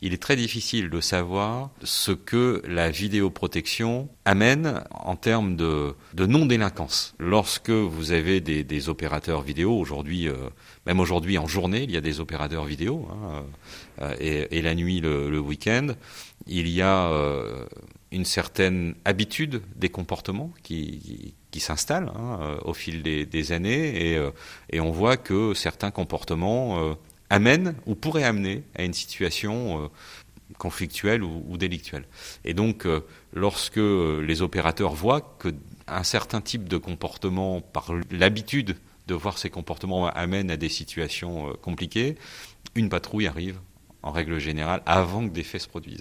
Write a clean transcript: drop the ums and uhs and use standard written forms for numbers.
Il est très difficile de savoir ce que la vidéoprotection amène en termes de non-délinquance. Lorsque vous avez des opérateurs vidéo, aujourd'hui, même aujourd'hui en journée, il y a des opérateurs vidéo, et la nuit, le week-end, il y a une certaine habitude des comportements qui s'installent au fil des années, et on voit que certains comportements amène ou pourrait amener à une situation conflictuelle ou délictuelle. Et donc, lorsque les opérateurs voient qu'un certain type de comportement, par l'habitude de voir ces comportements, amène à des situations compliquées, une patrouille arrive, en règle générale, avant que des faits se produisent.